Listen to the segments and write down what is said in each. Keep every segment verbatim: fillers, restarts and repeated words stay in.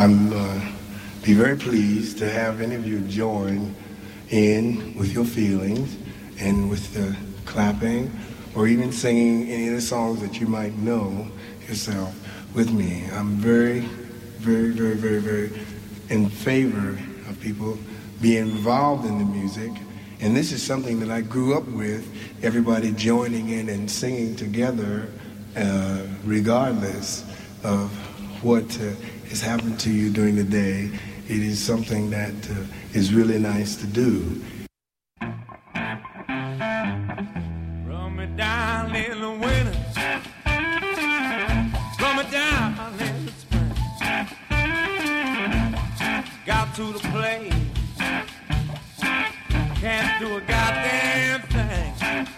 I'm uh, be very pleased to have any of you join in with your feelings and with the clapping or even singing any of the songs that you might know yourself with me. I'm very, very, very, very, very in favor of people being involved in the music. And this is something that I grew up with, everybody joining in and singing together uh, regardless of what uh, has happened to you during the day. It is something that uh, is really nice to do. Run me down in the winter, run me down in the spring. Got to the place, can't do a goddamn thing.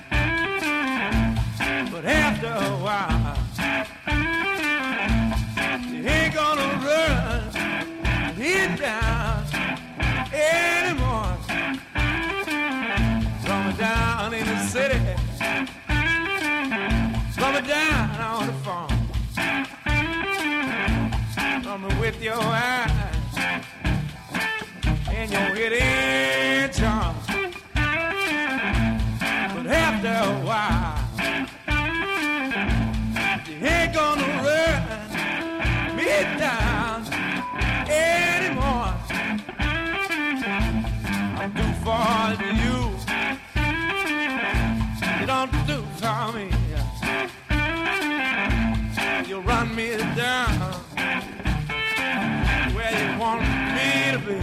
But after a while, you ain't gonna run it down anymore. Run me down in the city, run me down on the farm, run me with your eyes and your hidden charm. But after a while, you ain't gonna run me down anymore. I'm too far to you, you don't do for me. You run me down where you want me to be.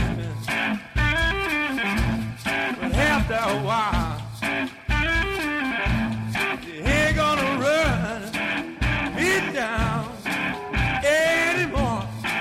But after a while, you ain't gonna run me down anymore.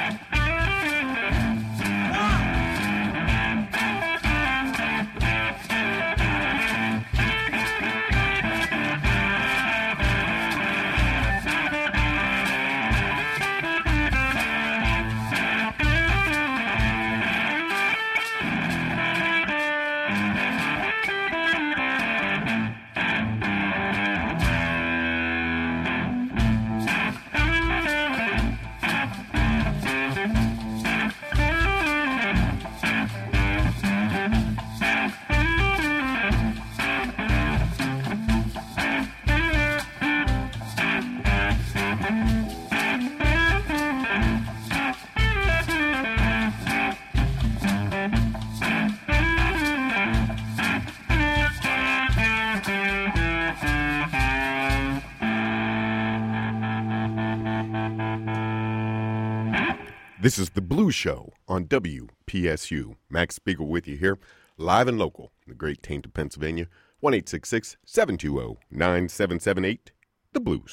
This is The Blues Show on W P S U. Max Spiegel with you here, live and local in the great Tainted, Pennsylvania. one eight six six, seven two zero, nine seven seven eight. The Blues.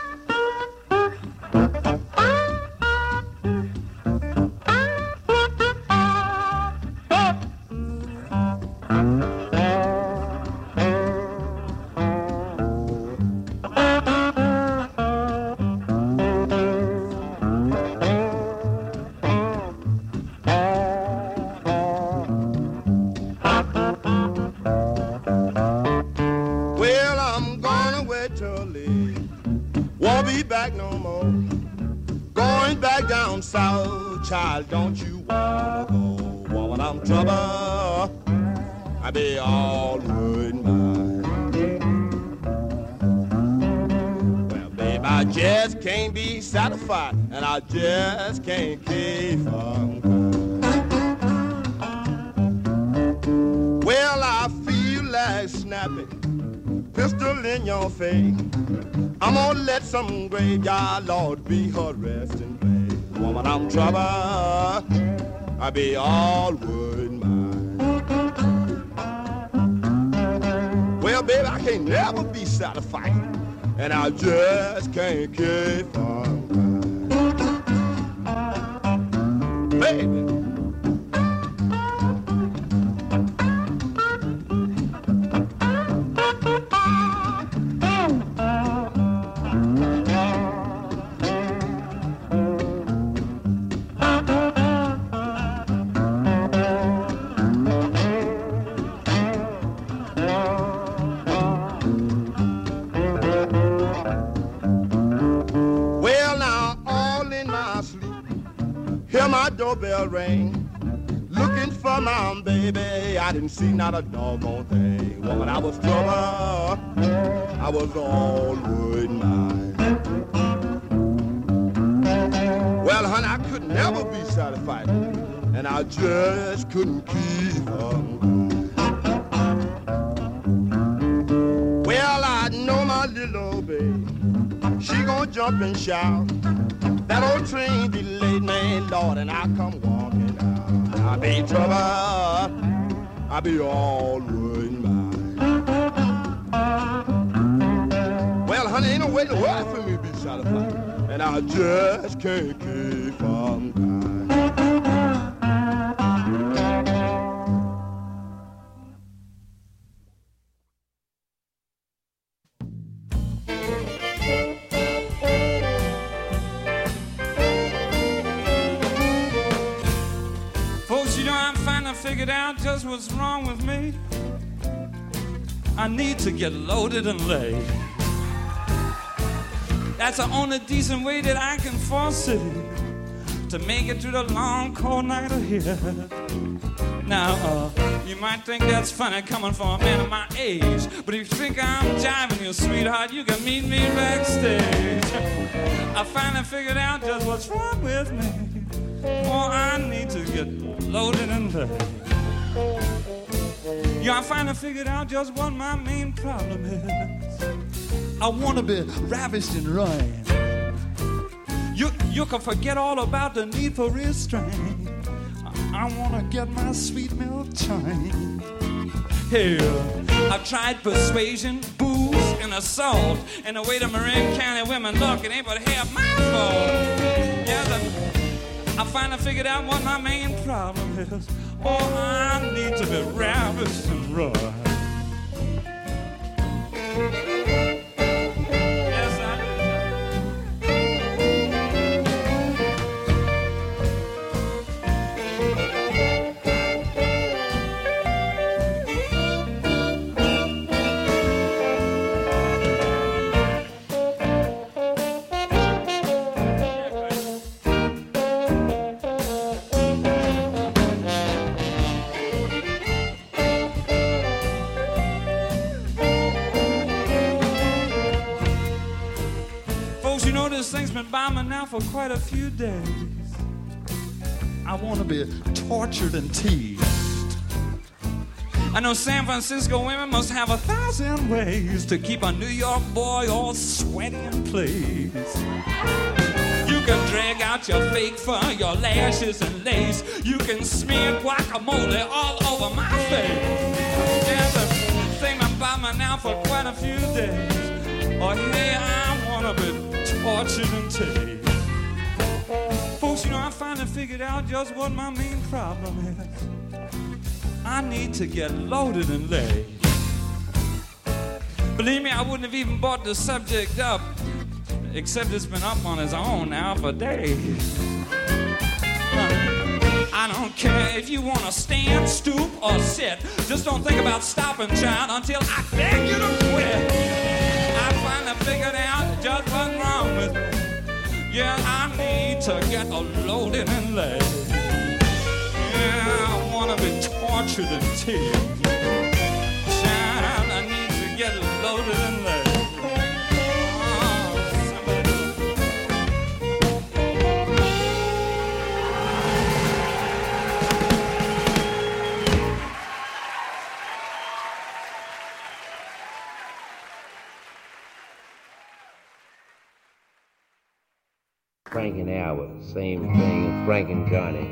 Child, don't you wanna go? Woman, I'm trouble. I be all wood mine. Well, babe, I just can't be satisfied, and I just can't keep on crying. Well, I feel like snapping, pistol in your face. I'm gonna let some graveyard lord be her resting place. Woman, I'm trouble, I be all wood mine. Well, baby, I can't never be satisfied, and I just can't keep on crying. Baby. doorbell rang, looking for my baby. I didn't see not a doggone thing. Woman, I was trouble. I was all worried mine. Well, honey, I could never be satisfied, and I just couldn't keep on. Well, I know my little old baby, she gon' jump and shout. That old train delayed me, Lord, and I come walking out. I be in trouble, I be all worried mine. Well, honey, ain't no way in the world for me to be satisfied, and I just can't keep from crying. Figured out just what's wrong with me. I need to get loaded and laid. That's the only decent way that I can foresee to make it through the long cold night ahead. Now, uh, you might think that's funny coming from a man of my age, but if you think I'm jiving you, sweetheart, you can meet me backstage. I finally figured out just what's wrong with me. Oh, I need to get loaded and laid. Yeah, I finally figured out just what my main problem is. I want to be ravished and ruined. You, you can forget all about the need for restraint. I, I want to get my sweet milk churned. Hey, uh, I've tried persuasion, booze, and assault, and the way the Marin County women look, it ain't but half my fault. Yeah, the, I finally figured out what my main problem is. Oh, I need to be ravished and ruined. Yes, I this thing's been by me now for quite a few days. I want to be tortured and teased. I know San Francisco women must have a thousand ways to keep a New York boy all sweaty and pleased. You can drag out your fake fur, your lashes and lace. You can smear guacamole all over my face. Yeah, the thing been by me now for quite a few days. Oh, yeah, I want to be tortured and tased. Folks, you know, I finally figured out just what my main problem is. I need to get loaded and laid. Believe me, I wouldn't have even brought the subject up, except it's been up on its own now for days. I don't care if you want to stand, stoop, or sit. Just don't think about stopping, child, until I beg you to quit. I finally figured out just what's wrong with me. Yeah, I need to get loaded and laid. Yeah, I want to be tortured and teased. Child, I need to get loaded and laid. Frank and Albert, same thing as Frank and Johnny.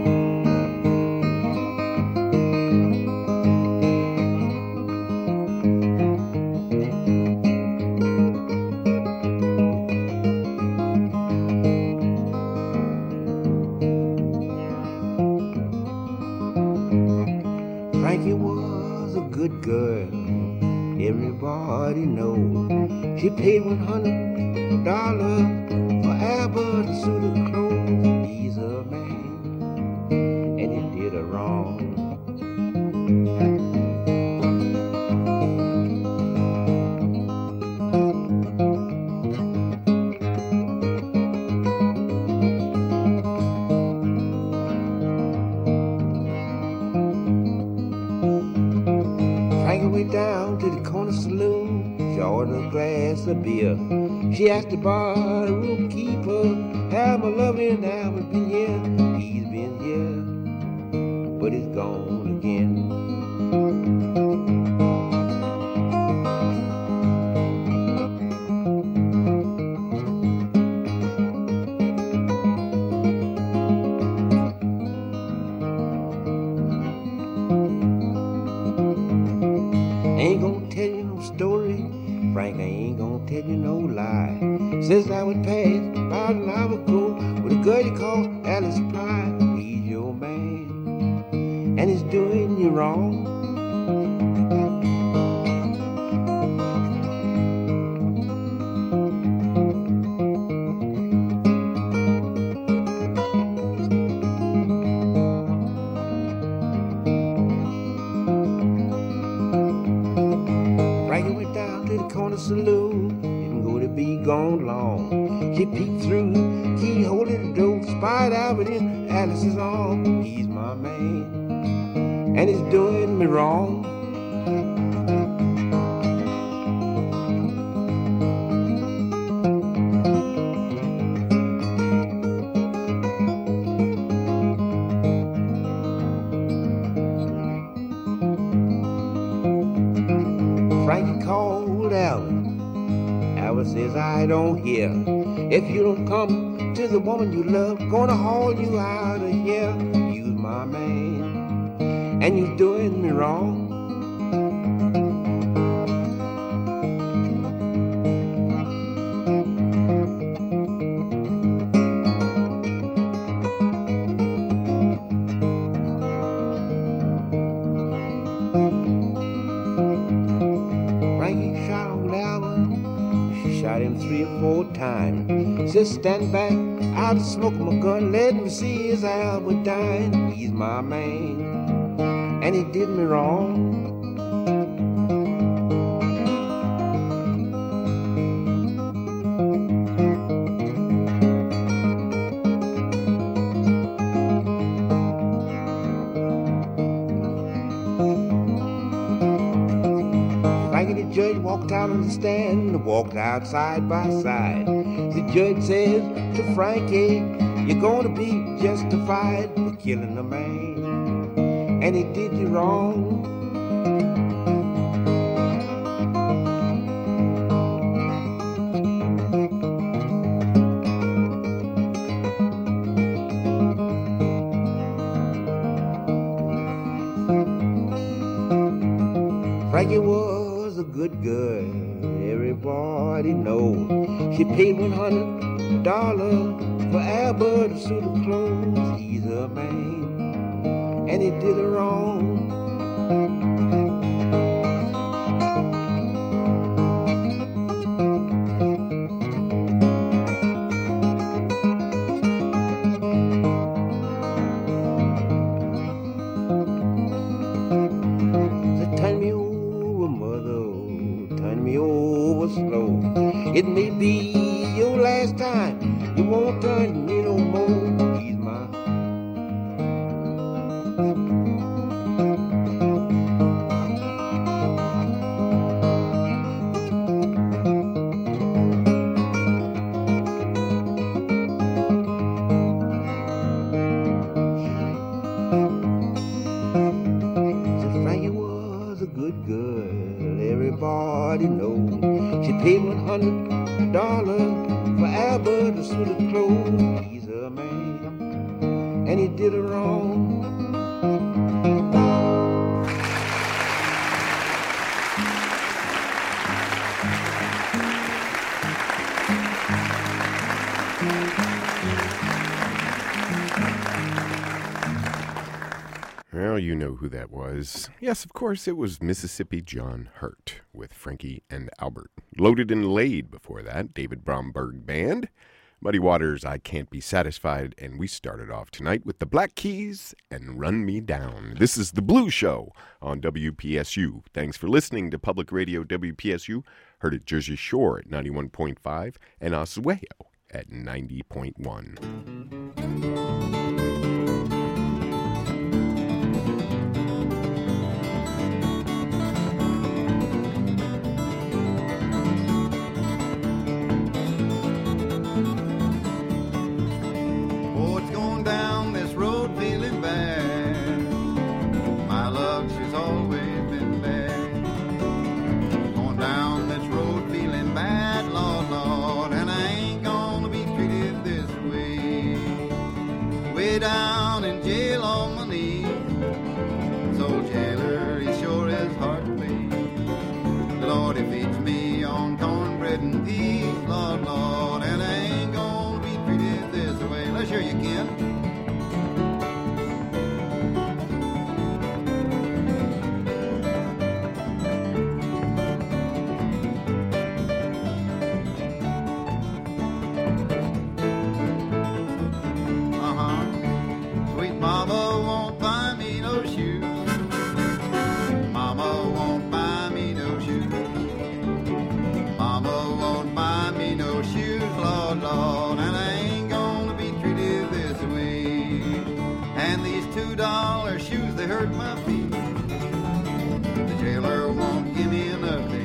Frankie was a good girl, everybody knows. She paid one hundred dollars for Albert a suit of clothes. He's a man, and he did her wrong. went down to the corner saloon. She ordered a glass of beer. She asked the barroom keeper, have my loving Albert been here? He's been here, but he's gone again. Ain't gonna tell you no story, Frank, I ain't gonna tell you no lie. Since I was past about an hour ago with a girl you call Alice Pry. He's your man, and he's doing you wrong. Saloon, didn't go to be gone long. She peeked through, keyhole in the door, spied Albert in Alice's arm. He's my man, and he's doing me wrong. Frankie called Albert. Albert says, I don't hear. If you don't come to the woman you love, gonna haul you out of here. You's my man, and you're doing me wrong. Shot him three or four times. Just stand back, I'll smoke my gun, let me see his Albert dying. He's my man, and he did me wrong. Frankie the judge walked out on the stand, walked out side by side. The judge says to Frankie, you're gonna be justified for killing a man, and he did you wrong. Frankie was a good girl, everybody knows. She paid one hundred dollars for Albert a suit of clothes. He's her man, and he did her wrong. So turn me over, mother, turn me over slow. It may be your last time, you won't turn to me no more. He's my So Frankie was a good girl, everybody knows. She paid one hundred dollars for Albert a suit of clothes. He's her man, and he did her wrong. Well, you know who that was. Yes, of course, it was Mississippi John Hurt with Frankie and Albert. Loaded and Laid before that, David Bromberg Band. Muddy Waters, I Can't Be Satisfied. And we started off tonight with the Black Keys and Run Me Down. This is The Blues Show on W P S U. Thanks for listening to Public Radio W P S U. Heard at Jersey Shore at ninety-one point five and Oswego at ninety point one. down in jail on my knees. So jailer, he sure is hard to please. Lord, he feeds me on cornbread and peas. Lord, Lord, and I ain't gonna be treated this way. Let's hear you, Ken. Hurt my feet. The jailer won't give me enough to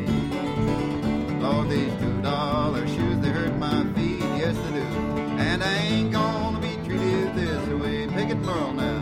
eat. Lord, these two dollar shoes, they hurt my feet, yes they do. And I ain't gonna be treated this way. Pick it, Merle, now.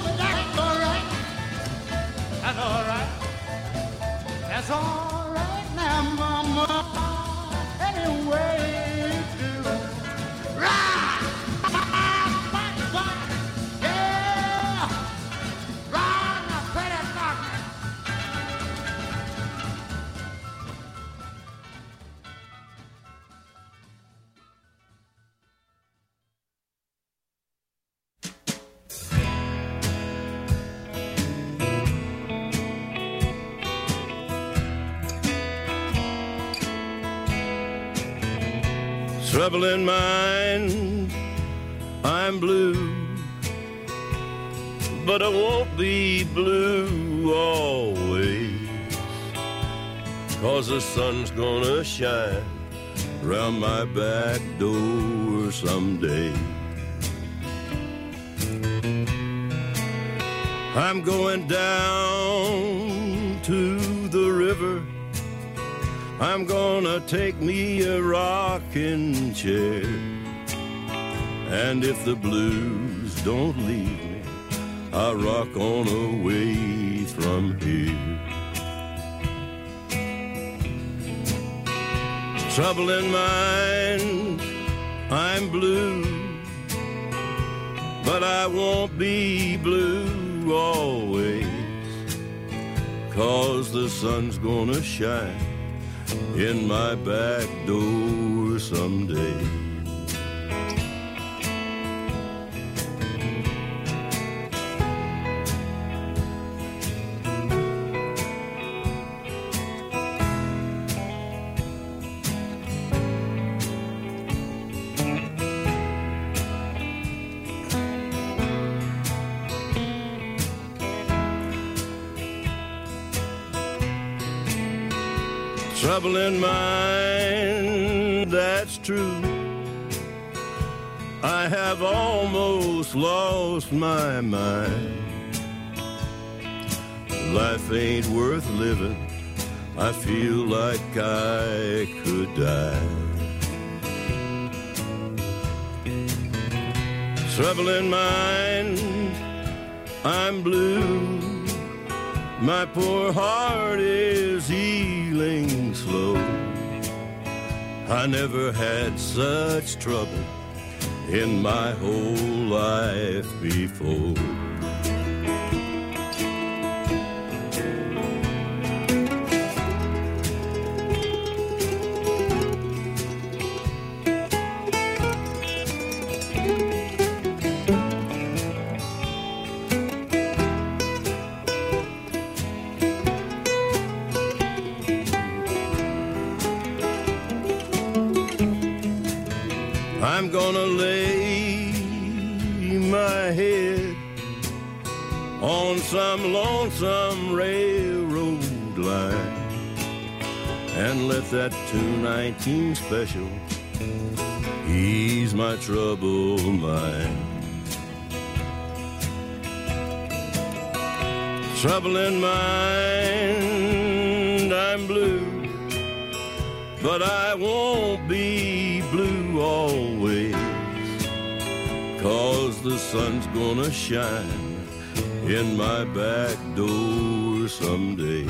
That's all right Trouble in mind, I'm blue, but I won't be blue always, 'cause the sun's gonna shine round my back door someday. I'm going down to the river, I'm gonna take me a rocking chair, and if the blues don't leave me, I'll rock on away from here. Trouble in mind, I'm blue, but I won't be blue always, 'cause the sun's gonna shine in my back door someday. Trouble in mind, that's true. I have almost lost my mind. Life ain't worth living, I feel like I could die. Trouble in mind, I'm blue, my poor heart is healing slow. I never had such trouble in my whole life before. I'm gonna lay my head on some lonesome railroad line and let that two nineteen special ease my troubled mind. Trouble in mind, I'm blue, but I won't be blue always, 'cause the sun's gonna shine in my back door someday.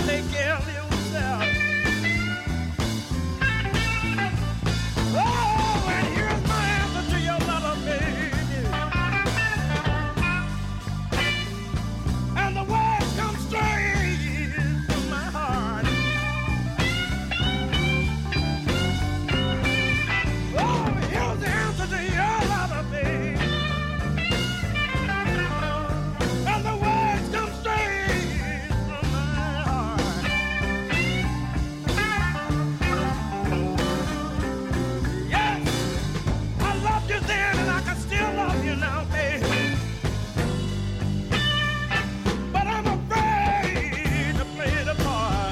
take care of yourself. Oh, and here's my answer to your letter, baby. And the words come straight from my heart. Oh, here's the answer to your letter, baby. And the words come straight from my heart. Yes, I loved you then and I can still love you now, baby. But I'm afraid to play the part.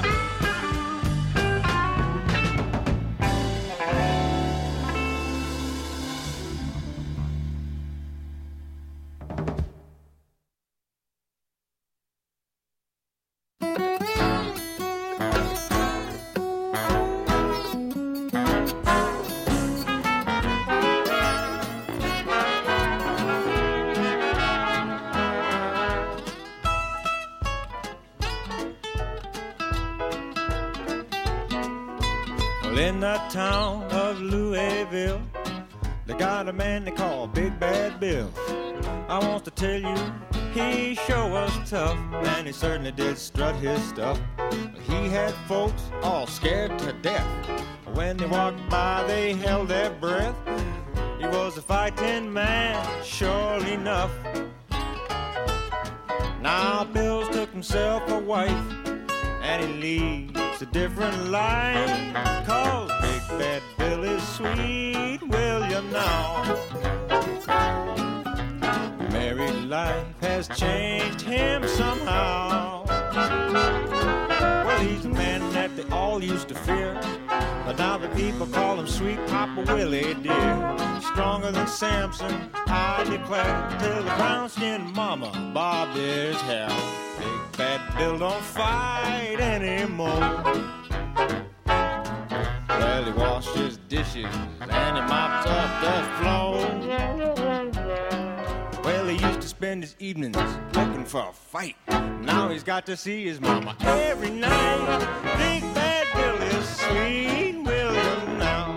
Well, in that town of Louisville, they got a man they call Big Bad Bill. I want to tell you, he sure was tough, and he certainly did strut his stuff. He had folks all scared to death. When they walked by, they held their breath. He was a fighting man, sure enough. Now Bill's took himself a wife, and he leads a different life. Cause Big Bad Bill is sweet William now. Married life has changed him somehow. Well, he's a man that they all used to fear, but now the people call him Sweet Papa Willie, dear. Stronger than Samson, I declare, till the brown-skinned mama bobbed his hair. Big Bad Bill don't fight anymore. Well, he washed his dishes and he mopped up the floor. Well, he used to spend his evenings looking for a fight. Now he's got to see his mama every night. Big Bad Bill is sweet William now.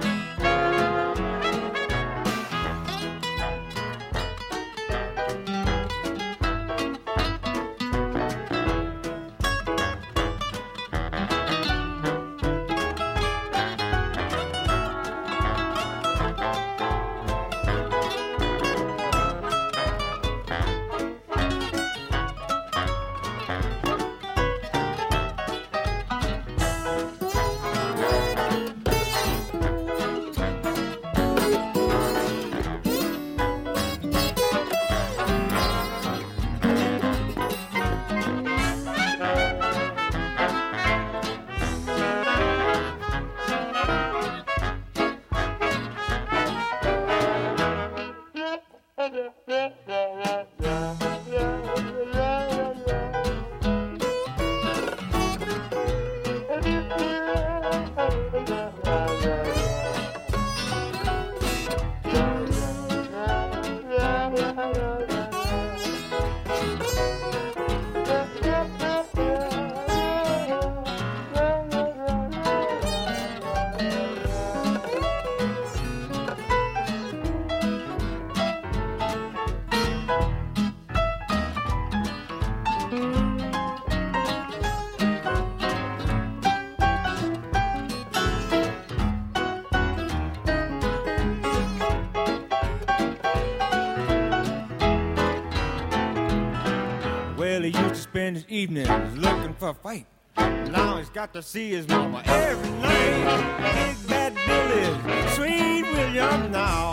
Well, he used to spend his evenings looking for a fight. Now he's got to see his mama every night. Big Bad Bill is sweet William now.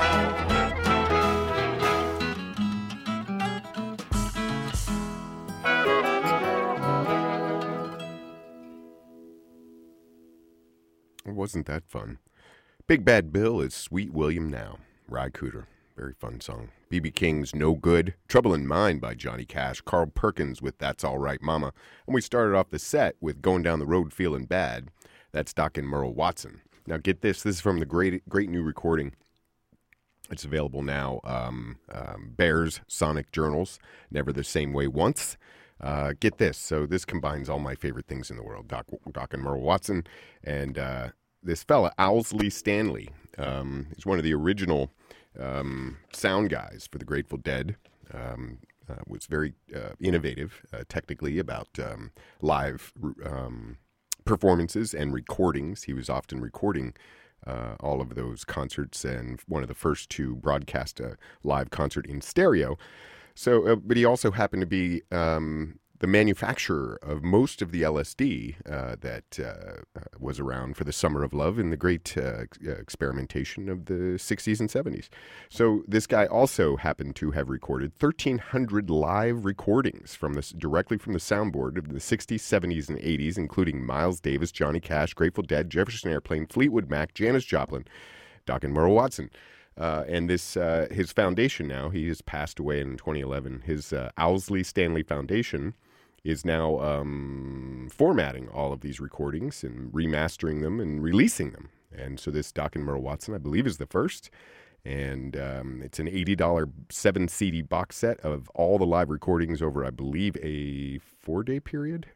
Wasn't that fun? Big Bad Bill is Sweet William now. Ry Cooder. Very fun song. B B King's No Good. Trouble in Mind by Johnny Cash. Carl Perkins with That's All Right Mama. And we started off the set with Going Down the Road Feeling Bad. That's Doc and Merle Watson. Now get this. This is from the great great new recording. It's available now. Um, um, Bears Sonic Journals. Never the Same Way Once. Uh, get this. So this combines all my favorite things in the world. Doc, Doc and Merle Watson. And uh, this fella, Owsley Stanley, um, is one of the original um, sound guys for the Grateful Dead. Um, uh, was very uh, innovative uh, technically about um, live um, performances and recordings. He was often recording uh, all of those concerts and one of the first to broadcast a live concert in stereo. So, uh, but he also happened to be um, the manufacturer of most of the L S D uh, that uh, was around for the Summer of Love in the great uh, experimentation of the sixties and seventies. So this guy also happened to have recorded thirteen hundred live recordings from this directly from the soundboard of the sixties, seventies, and eighties, including Miles Davis, Johnny Cash, Grateful Dead, Jefferson Airplane, Fleetwood Mac, Janis Joplin, Doc and Merle Watson. Uh, and this uh, his foundation now, he has passed away in twenty eleven. His uh, Owsley Stanley Foundation is now um, formatting all of these recordings and remastering them and releasing them. And so this Doc and Merle Watson, I believe, is the first. And um, it's an eighty dollars seven C D box set of all the live recordings over, I believe, a four-day period.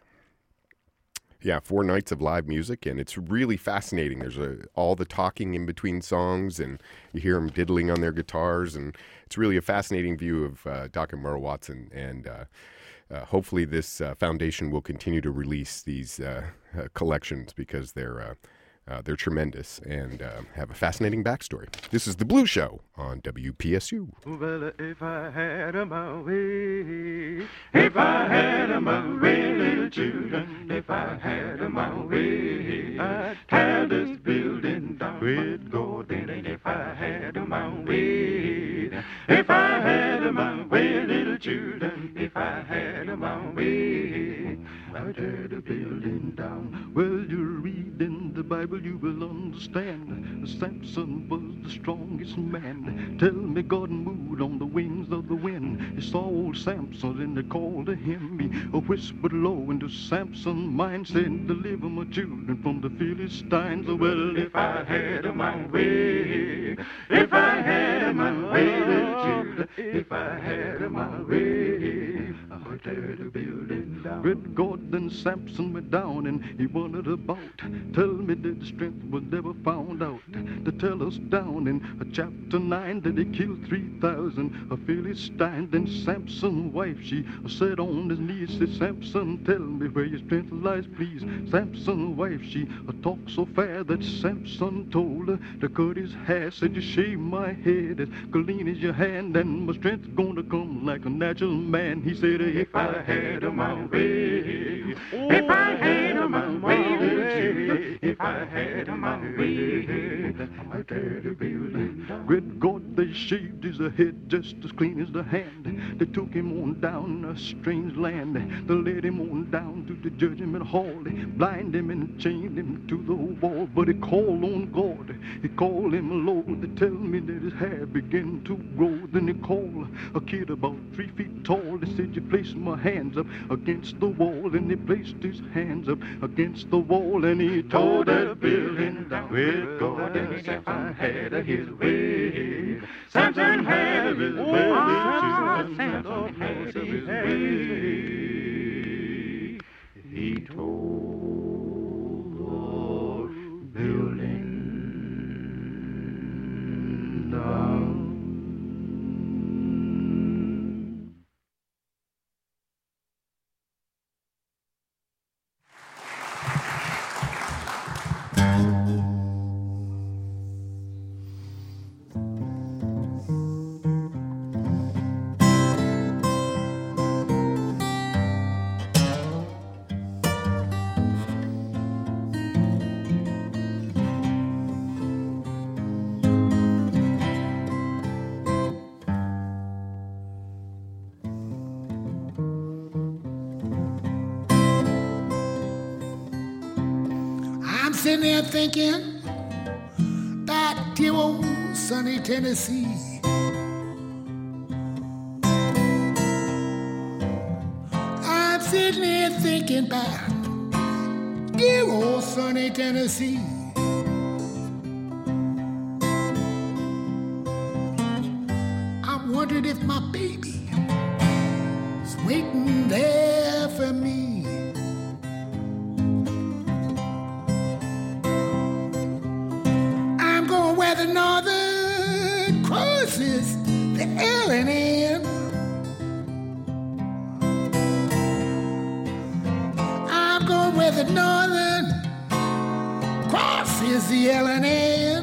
Yeah, four nights of live music, and it's really fascinating. There's a, all the talking in between songs, and you hear them diddling on their guitars, and it's really a fascinating view of uh, Doc and Merle Watson. And uh, uh, hopefully this uh, foundation will continue to release these uh, uh, collections because they're uh, uh, they're tremendous and uh, have a fascinating backstory. This is The Blue Show on W P S U. Well, if I had a my way, if I had a my way, little children, if I had a my way, I'd tear this building down with Gordon. And if I had a my way, if I had a my way, little children, if I had a my way, I'd tear the building down. Well, you read in the Bible, you will understand. Samson was the strongest man. Tell me God moved on the wings of the wind. He saw old Samson and they called to him. He whispered low into Samson's mind, said, deliver my children from the Philistines. Well, if I had my way, if I had my way, little children, if I had my way, I would tear the building down. Red God, then Samson went down and he wandered about. Tell me that the strength was never found out to tell us down in chapter nine that he killed three thousand Philistines. Then Samson's wife, she said on his knees, said, Samson, tell me where your strength lies, please. Samson's wife, she talked so fair that Samson told her to cut his hair. Said, you shave my head as clean as your hand, and my strength's gonna come like a natural man. He said, if I had my way, if I had my way, if I had my way, I'd tear the building down. Great God, they shaved his head just as clean as the hand. They took him on down a strange land. They led him on down to the judgment hall. They blinded him and chained him to the wall. But he called on God. He called him low. They tell me that his hair began to grow. Then he called a kid about three feet tall. They said, you place my hands up against the wall. And he placed his hands up against the wall. And he tore that building down with God. And if I had his way, Samson had his way, Samson had his way. He tore the building down. Sitting there thinking that dear old sunny Tennessee. I'm sitting here thinking about dear old sunny Tennessee. I'm wondering if my baby is waiting there northern crosses the L and N. I'm going where the northern crosses the L and N.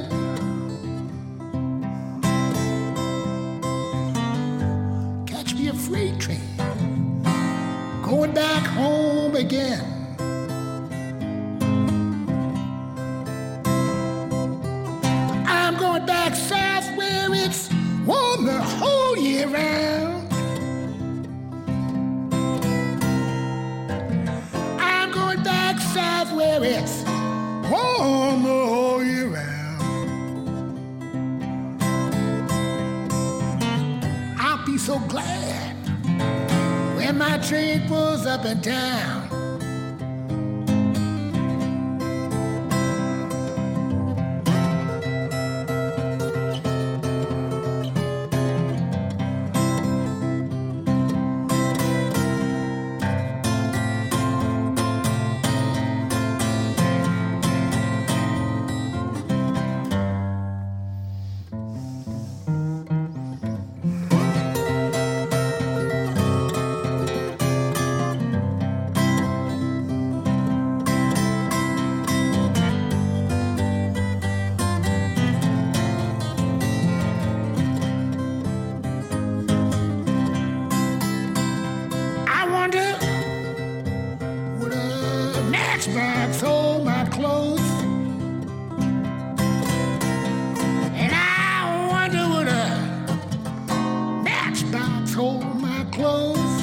Catch me a freight train going back home again. I'm going back south where it's warm the whole year round. I'm going back south where it's warm the whole year round. I'll be so glad when my train pulls up in town. Matchbox hold my clothes, and I wonder would a matchbox hold my clothes.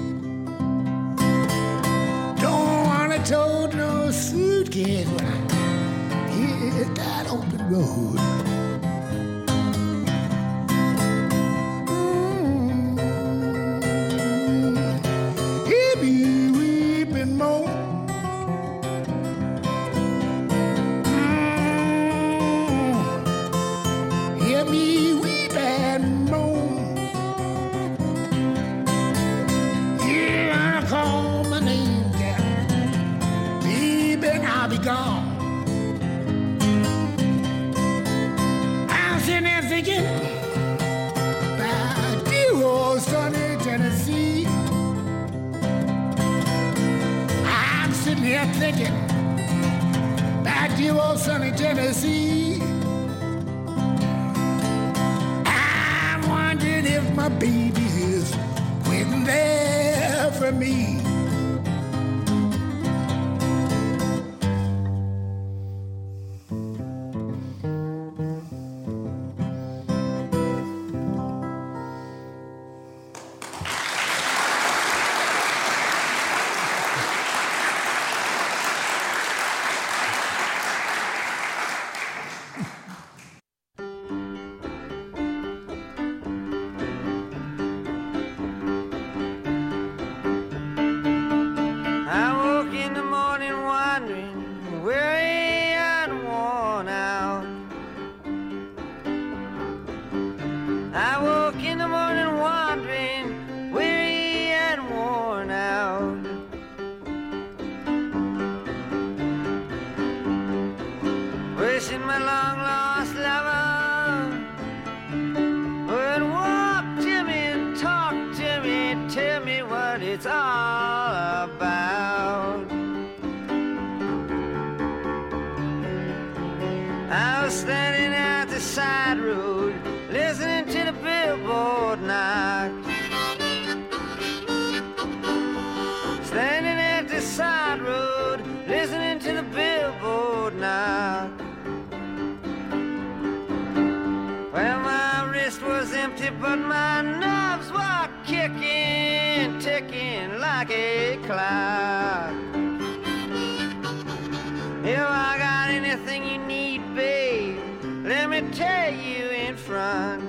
Don't wanna tote no suitcase when I hit that open road. Mm-hmm. Hear me weeping more. Me weep and moan. Yeah, I call my name down. Baby, I'll be gone. I'm sitting there thinking about dear old sunny Tennessee. I'm sitting here thinking about dear old sunny Tennessee. If my baby is waiting there for me. But my nerves were kicking, ticking like a clock. If I got anything you need, babe, let me tell you in front.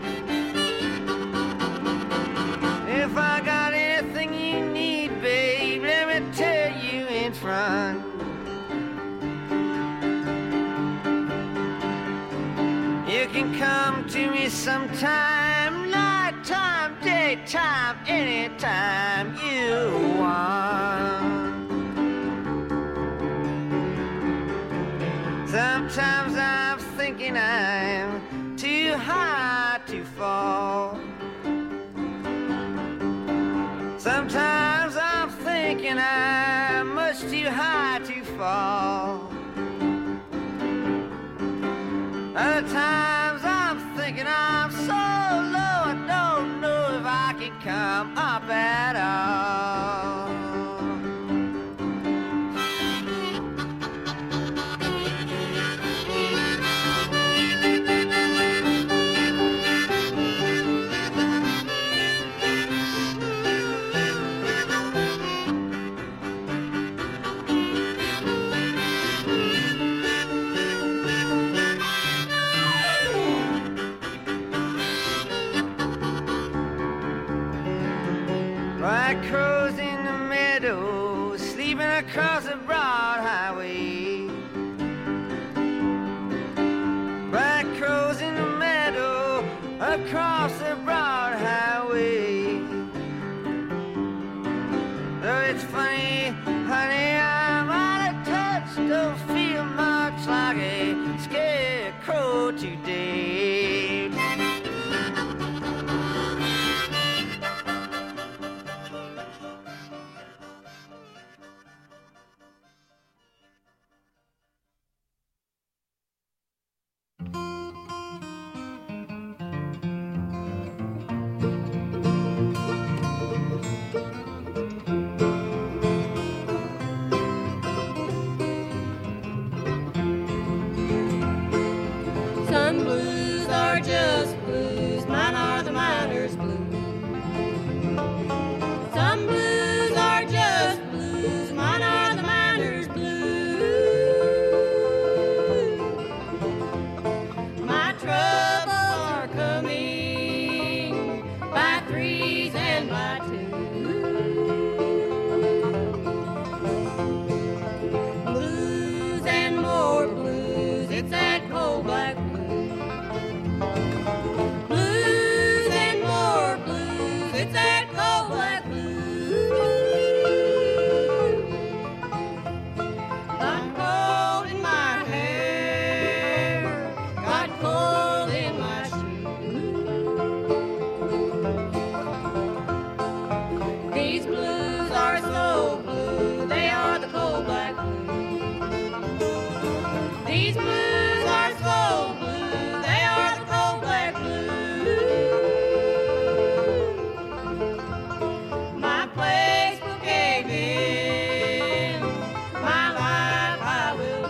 If I got anything you need, babe, let me tell you in front. You can come to me sometime, nighttime, daytime, anytime you want. Sometimes I'm thinking thinking I'm too high to fall. Sometimes I'm thinking I'm much too high to fall. Other times I'm thinking I'm so low I don't know if I can come up at all. White crows in the meadow, sleeping across the broad highway. Black crows in the meadow, across the broad highway. Though it's funny, honey, I'm out of touch, don't feel much like a scarecrow today. Some blues are just blues, mine are the miner's blues. Some blues are just blues, mine are the miner's blues. My troubles are coming by threes and by twos. Blues and more blues, it's that cold black blues. Blues and more blues, it's that cold black blues. Got cold in my hair, got cold in my shoes. These blues are so blue, they are the cold black blues. These blues are so blue, they are the cold black blues. My place will cave in, my life I will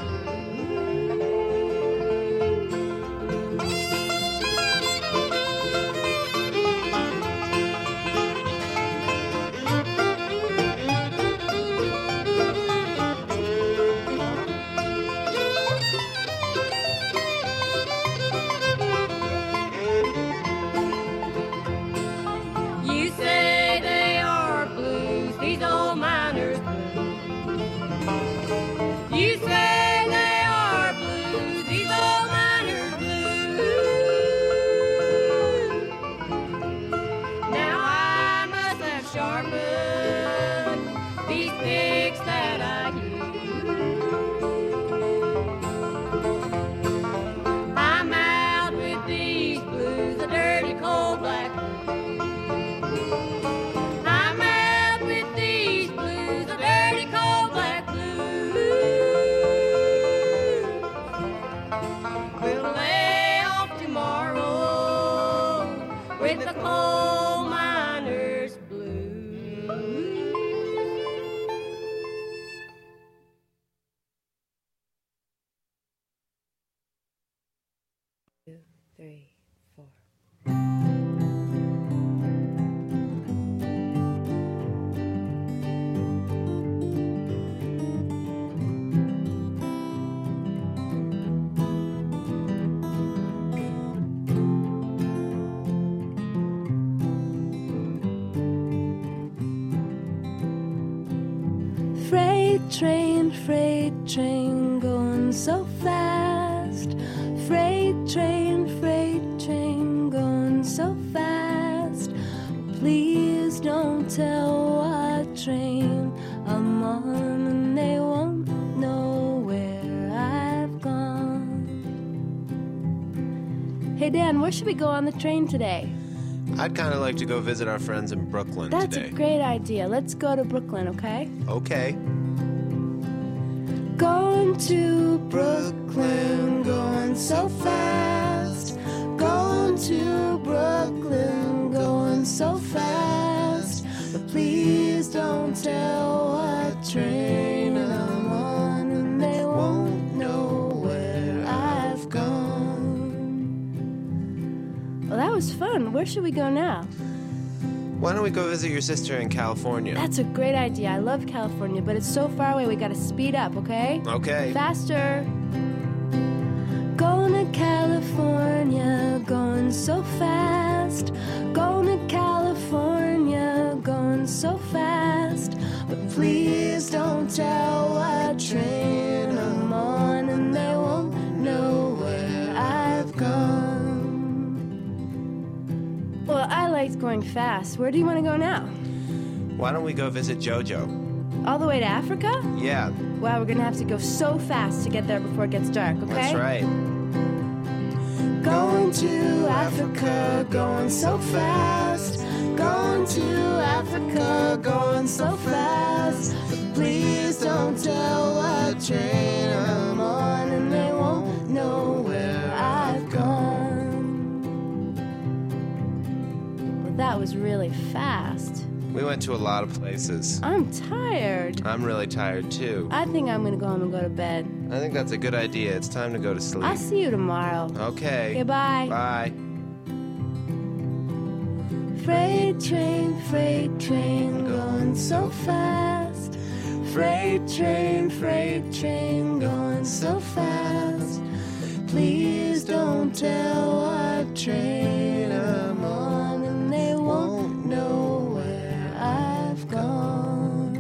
You say they are blues, these old miners blues. You say they are blues, these old miners blues. Now I must have sharpened these picks that I use. I'm out with these blues, the dirty cold black blues. I'm out with these blues, the dirty cold black blues. We'll lay off tomorrow with the coal miner's blues. Two, three, four. Freight train, freight train going so fast. Freight train, freight train going so fast. Please don't tell what train I'm on and they won't know where I've gone. Hey, Dan, where should we go on the train today? I'd kind of like to go visit our friends in Brooklyn That's today. a great idea. Let's go to Brooklyn, okay? Okay. Going to Brooklyn, going so fast. Going to Brooklyn, going so fast. But please don't tell what train I'm on, and they won't know where I've gone. Well, that was fun. Where should we go now? Why don't we go visit your sister in California? That's a great idea. I love California, but it's so far away. We gotta speed up, okay? Okay. Faster. Going to California, going so fast. Going to California, going so fast. But please don't tell what train I'm on, and they won't know where I've gone. Well, I liked going fast. Where do you want to go now? Why don't we go visit JoJo? All the way to Africa? Yeah. Wow, we're gonna have to go so fast to get there before it gets dark, okay? That's right. Going to Africa, going so fast. Going to Africa, going so fast. But please don't tell what train I'm on, and they won't know where I've gone. Well, that was really fast. We went to a lot of places. I'm tired. I'm really tired, too. I think I'm gonna go home and go to bed. I think that's a good idea. It's time to go to sleep. I'll see you tomorrow. Okay. Okay, bye. Bye. Freight train, freight train, going so fast. Freight train, freight train, going so fast. Please don't tell what train I'm on, and they won't know where I've gone.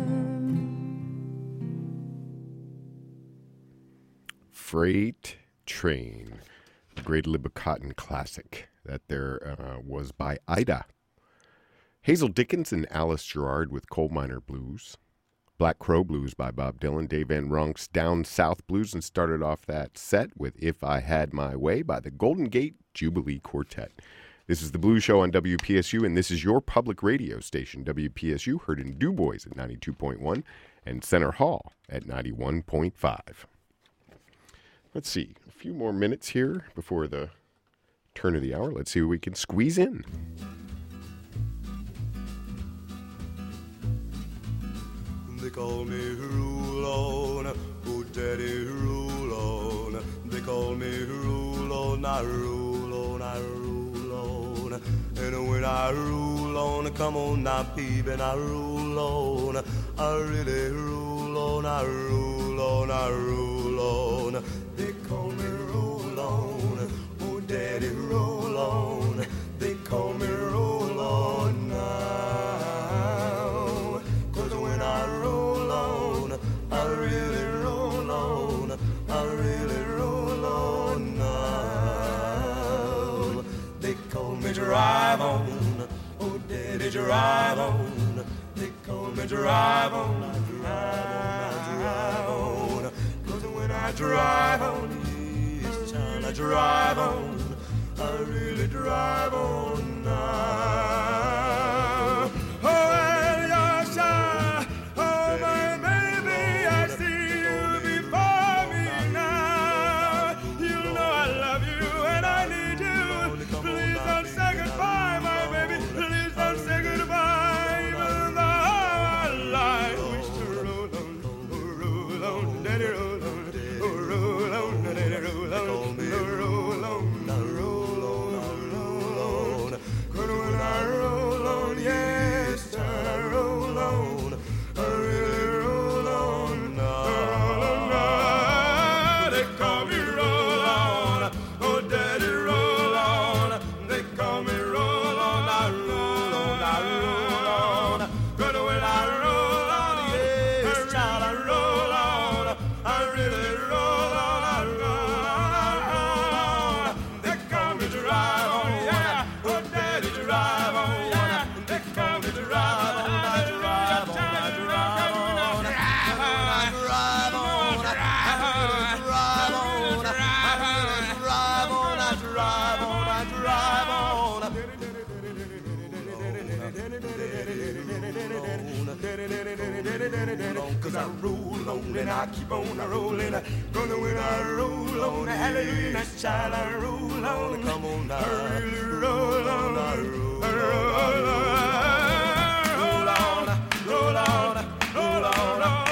Freight Train, the Great Libby-Cotton classic. That there uh, was by Ida. Hazel Dickens and Alice Gerrard with Coal Miner Blues. Black Crow Blues by Bob Dylan. Dave Van Ronk's Down South Blues, and started off that set with If I Had My Way by the Golden Gate Jubilee Quartet. This is the Blues Show on W P S U, and this is your public radio station, W P S U, heard in Du Bois at ninety-two point one and Center Hall at ninety-one point five. Let's see, a few more minutes here before the turn of the hour. Let's see what we can squeeze in. They call me Rulon, oh daddy Rulon. They call me Rulon, I rule on, I rule on. And when I rule on, come on now, peep, and I rule on. I really rule on, I rule on, I rule on. They call me Rulon, oh daddy Rulon. They call me Rulon now. 'Cause when I roll on, I really roll on, I really roll on now. They call me Drive On, oh daddy drive on. They call me Drive On, I drive on, I drive on. 'Cause when I drive on, each time I drive on, I really drive on now. Oh, well, you're shy. Oh, my baby, I see you before me now. You know I love you and I need you. Please don't say goodbye, my baby. Please don't say goodbye. Even though I lie, wish to roll on, oh, roll on, daddy, roll on, oh, roll on, daddy, roll on, oh, roll on, roll on, roll on. on, cause I roll on and I keep on a rolling. Gonna when I roll on, hallelujah, nice child, I roll on. Come on now, I really roll on, roll on, roll on, roll on, roll on.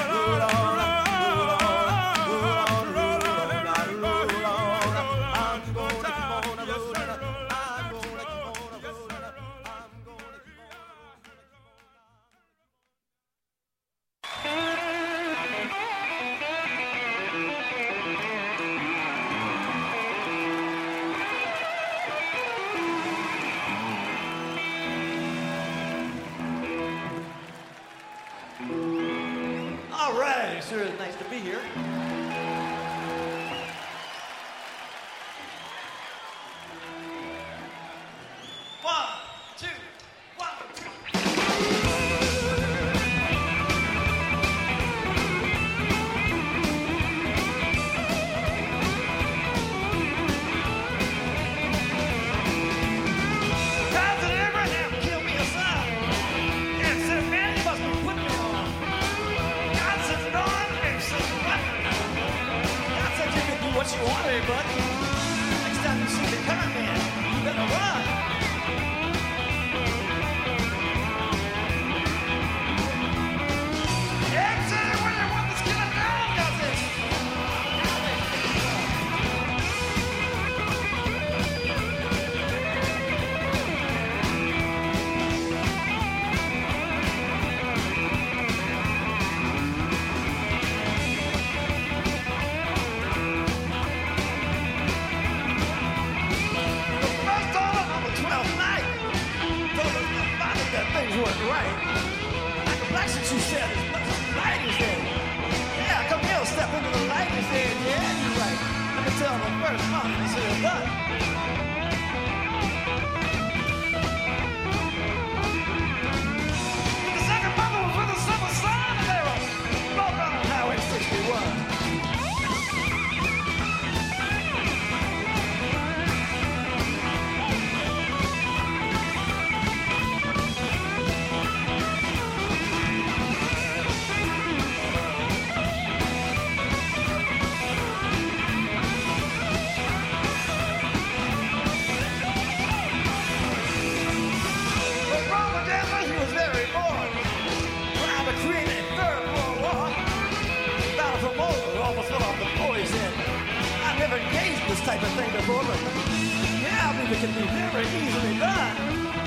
Sure is nice to be here. One, two, one, two. Cousin Abraham killed me a son and said, man, you must be putting me on. God says, no, I'm says, what? God said you can do what you want, eh, bud? Next time you see the con man, you better run. Exit when you want this killer down, does it? Things weren't right. Like a black she said, as much as the light is there. Yeah, come here, step into the light is there. Yeah, you're right. Let me tell them first morning, I said, done. The second mother was with a summer sun, and they were both on Highway sixty-one. This type of thing before, but yeah, I believe it can be very easily done.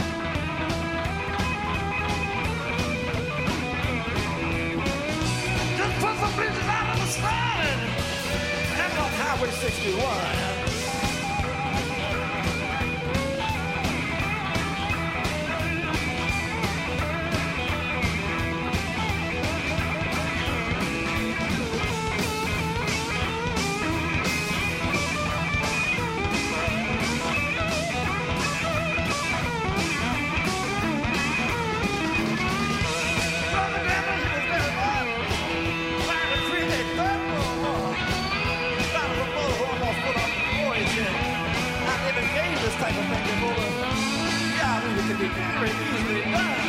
Just put some bridges out on the side and on Highway sixty-one. Type of thing before, yeah, I mean, it can be very easily done.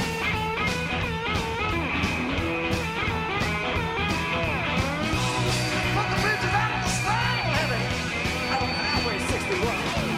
Put the bridges out of the style, heavy, on Highway sixty-one.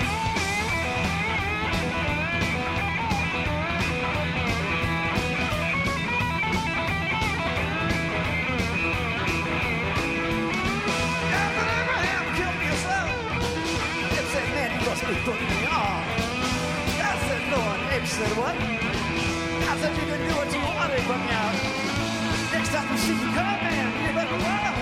Put me on. I said no, and Abe said what? I said you can do what you want, Abe, but now next time you see you come, man, you better run.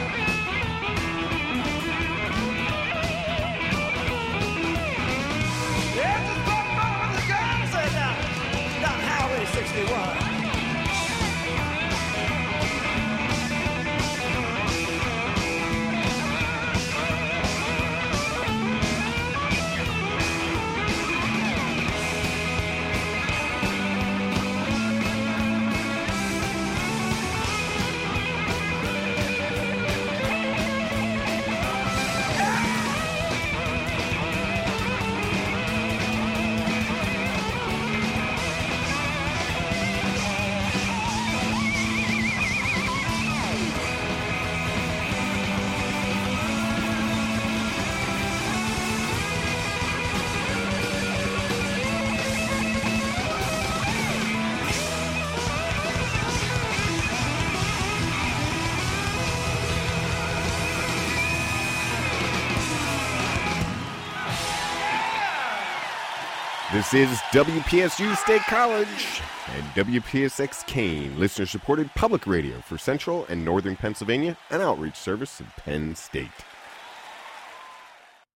Yeah, just walk over with the gun, say down, down Highway sixty-one. This is W P S U State College and W P S X Kane, listener-supported public radio for Central and Northern Pennsylvania, an outreach service of Penn State.